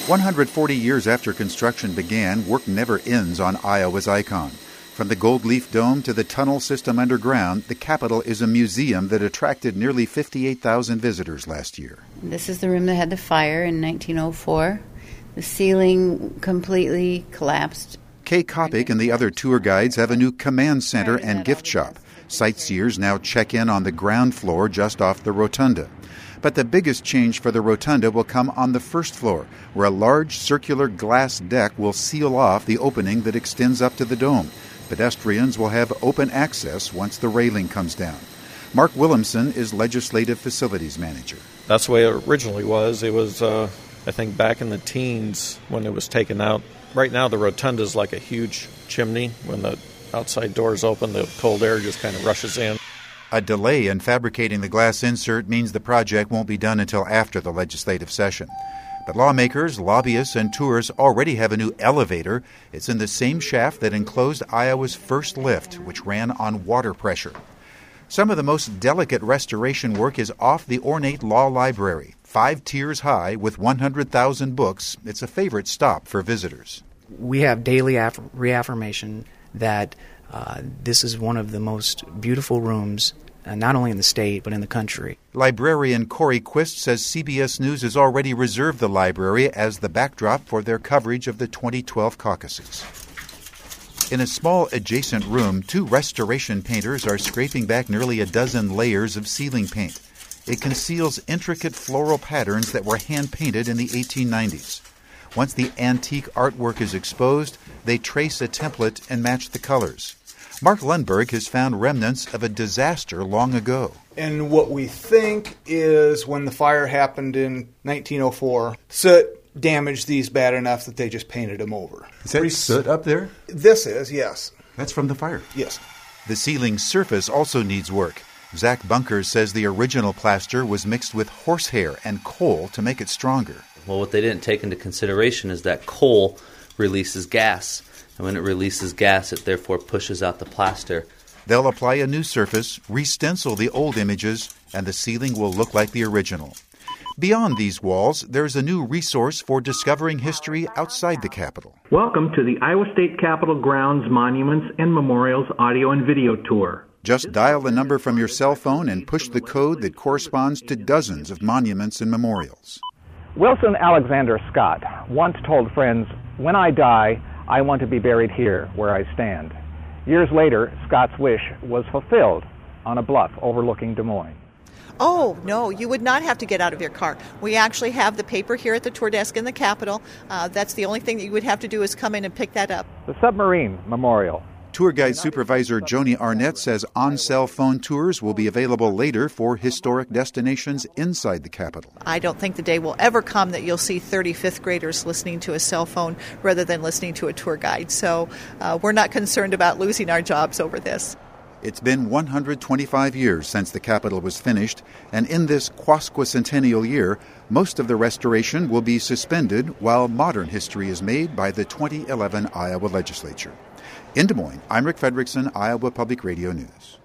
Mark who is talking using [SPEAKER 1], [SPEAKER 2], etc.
[SPEAKER 1] 140 years after construction began, work never ends on Iowa's icon. From the Gold Leaf Dome to the tunnel system underground, the Capitol is a museum that attracted nearly 58,000 visitors last year.
[SPEAKER 2] This is the room that had the fire in 1904. The ceiling completely collapsed.
[SPEAKER 1] Kay Kopic and the other tour guides have a new command center and gift shop. Sightseers now check in on the ground floor just off the rotunda. But the biggest change for the rotunda will come on the first floor, where a large circular glass deck will seal off the opening that extends up to the dome. Pedestrians will have open access once the railing comes down. Mark Williamson is Legislative Facilities Manager.
[SPEAKER 3] That's the way it originally was. It was, I think, back in the teens when it was taken out. Right now the rotunda is like a huge chimney. When the outside doors open, the cold air just kind of rushes in.
[SPEAKER 1] A delay in fabricating the glass insert means the project won't be done until after the legislative session. But lawmakers, lobbyists, and tourists already have a new elevator. It's in the same shaft that enclosed Iowa's first lift, which ran on water pressure. Some of the most delicate restoration work is off the ornate law library. 5 tiers high with 100,000 books. It's a favorite stop for visitors.
[SPEAKER 4] We have daily reaffirmation that this is one of the most beautiful rooms, not only in the state, but in the country.
[SPEAKER 1] Librarian Corey Quist says CBS News has already reserved the library as the backdrop for their coverage of the 2012 caucuses. In a small adjacent room, 2 restoration painters are scraping back nearly a dozen layers of ceiling paint. It conceals intricate floral patterns that were hand-painted in the 1890s. Once the antique artwork is exposed, they trace a template and match the colors. Mark Lundberg has found remnants of a disaster long ago.
[SPEAKER 5] And what we think is when the fire happened in 1904, soot damaged these bad enough that they just painted them over.
[SPEAKER 1] Is that soot up there?
[SPEAKER 5] This is, yes.
[SPEAKER 1] That's from the fire?
[SPEAKER 5] Yes.
[SPEAKER 1] The ceiling surface also needs work. Zach Bunkers says the original plaster was mixed with horsehair and coal to make it stronger.
[SPEAKER 6] Well, what they didn't take into consideration is that coal releases gas. And when it releases gas, it therefore pushes out the plaster.
[SPEAKER 1] They'll apply a new surface, re-stencil the old images, and the ceiling will look like the original. Beyond these walls, there's a new resource for discovering history outside the Capitol.
[SPEAKER 7] Welcome to the Iowa State Capitol Grounds Monuments and Memorials Audio and Video Tour.
[SPEAKER 1] Just dial the number from your cell phone and push the code that corresponds to dozens of monuments and memorials.
[SPEAKER 8] Wilson Alexander Scott once told friends, "When I die, I want to be buried here where I stand." Years later, Scott's wish was fulfilled on a bluff overlooking Des Moines.
[SPEAKER 9] Oh, no, you would not have to get out of your car. We actually have the paper here at the tour desk in the Capitol. That's the only thing that you would have to do is come in and pick that up.
[SPEAKER 8] The Submarine Memorial.
[SPEAKER 1] Tour guide supervisor Joni Arnett says on-cell phone tours will be available later for historic destinations inside the Capitol.
[SPEAKER 9] I don't think the day will ever come that you'll see 35th graders listening to a cell phone rather than listening to a tour guide. So we're not concerned about losing our jobs over this.
[SPEAKER 1] It's been 125 years since the Capitol was finished, and in this quasquicentennial year, most of the restoration will be suspended while modern history is made by the 2011 Iowa legislature. In Des Moines, I'm Rick Fredrickson, Iowa Public Radio News.